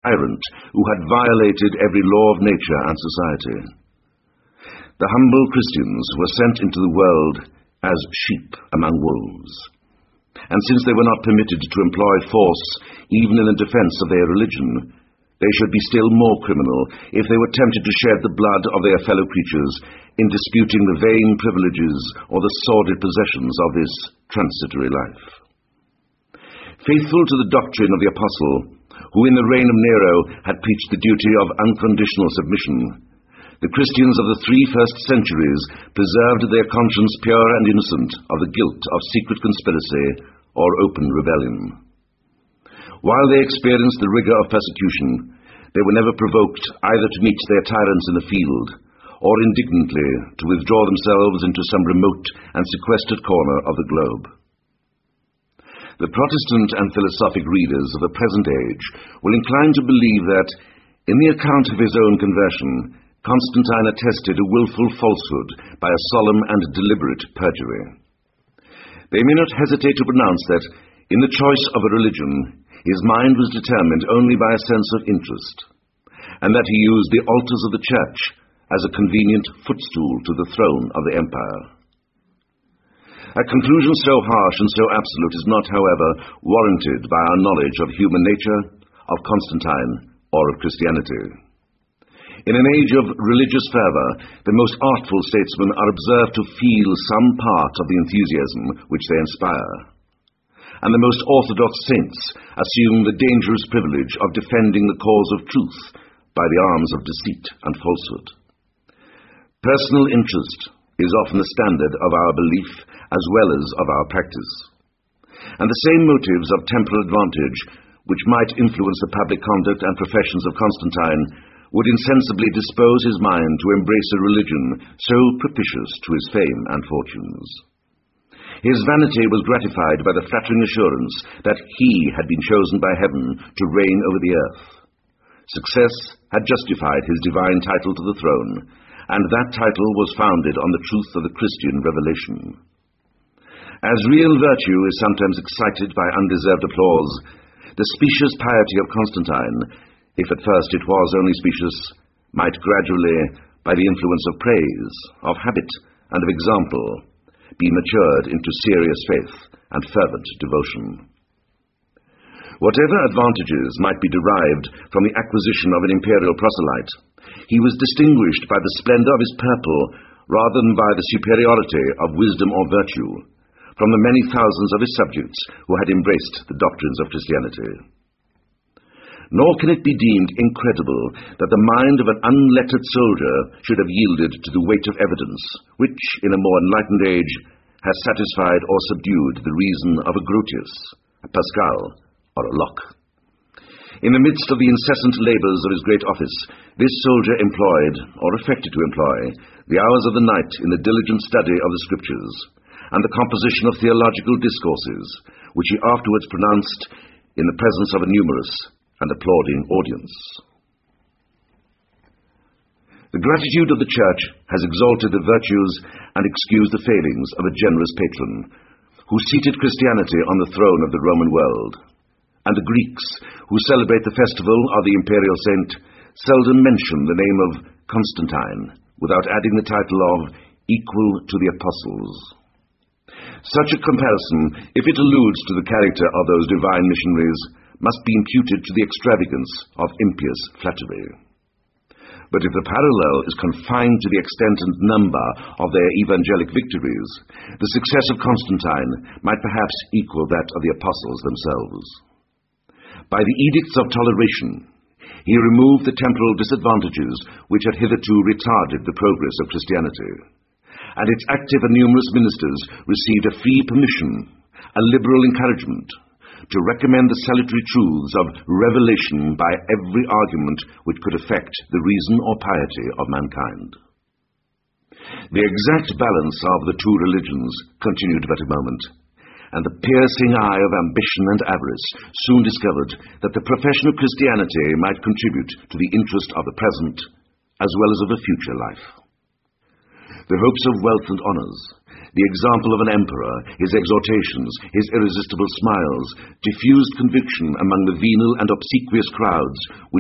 tyrant who had violated every law of nature and society. The humble Christians were sent into the world as sheep among wolves, and since they were not permitted to employ force even in the defense of their religion, they should be still more criminal if they were tempted to shed the blood of their fellow creatures in disputing the vain privileges or the sordid possessions of this transitory life. Faithful to the doctrine of the Apostle, who in the reign of Nero had preached the duty of unconditional submission, the Christians of the 3 first centuries preserved their conscience pure and innocent of the guilt of secret conspiracy or open rebellion. While they experienced the rigor of persecution, they were never provoked either to meet their tyrants in the field, or indignantly to withdraw themselves into some remote and sequestered corner of the globe. The Protestant and philosophic readers of the present age will incline to believe that, in the account of his own conversion, Constantine attested a willful falsehood by a solemn and deliberate perjury. They may not hesitate to pronounce that, in the choice of a religion, his mind was determined only by a sense of interest, and that he used the altars of the church as a convenient footstool to the throne of the empire. A conclusion so harsh and so absolute is not, however, warranted by our knowledge of human nature, of Constantine, or of Christianity. In an age of religious fervor, the most artful statesmen are observed to feel some part of the enthusiasm which they inspire, and the most orthodox saints assume the dangerous privilege of defending the cause of truth by the arms of deceit and falsehood. Personal interest is often the standard of our belief as well as of our practice, and the same motives of temporal advantage which might influence the public conduct and professions of Constantine would insensibly dispose his mind to embrace a religion so propitious to his fame and fortunes. His vanity was gratified by the flattering assurance that he had been chosen by heaven to reign over the earth. Success had justified his divine title to the throne, and that title was founded on the truth of the Christian revelation. As real virtue is sometimes excited by undeserved applause, the specious piety of Constantine, if at first it was only specious, might gradually, by the influence of praise, of habit, and of example, be matured into serious faith and fervent devotion. Whatever advantages might be derived from the acquisition of an imperial proselyte, he was distinguished by the splendor of his purple rather than by the superiority of wisdom or virtue from the many thousands of his subjects who had embraced the doctrines of Christianity. Nor can it be deemed incredible that the mind of an unlettered soldier should have yielded to the weight of evidence, which, in a more enlightened age, has satisfied or subdued the reason of a Grotius, a Pascal, or a Locke. In the midst of the incessant labours of his great office, this soldier employed, or affected to employ, the hours of the night in the diligent study of the Scriptures, and the composition of theological discourses, which he afterwards pronounced in the presence of a numerous and applauding audience. The gratitude of the Church has exalted the virtues and excused the failings of a generous patron, who seated Christianity on the throne of the Roman world, and the Greeks, who celebrate the festival of the imperial saint, seldom mention the name of Constantine without adding the title of equal to the apostles. Such a comparison, if it alludes to the character of those divine missionaries, must be imputed to the extravagance of impious flattery. But if the parallel is confined to the extent and number of their evangelic victories, the success of Constantine might perhaps equal that of the apostles themselves. By the edicts of toleration, he removed the temporal disadvantages which had hitherto retarded the progress of Christianity, and its active and numerous ministers received a free permission, a liberal encouragement, to recommend the salutary truths of revelation by every argument which could affect the reason or piety of mankind. The exact balance of the two religions continued but a moment, and the piercing eye of ambition and avarice soon discovered that the profession of Christianity might contribute to the interest of the present as well as of a future life. The hopes of wealth and honours, the example of an emperor, his exhortations, his irresistible smiles, diffused conviction among the venal and obsequious crowds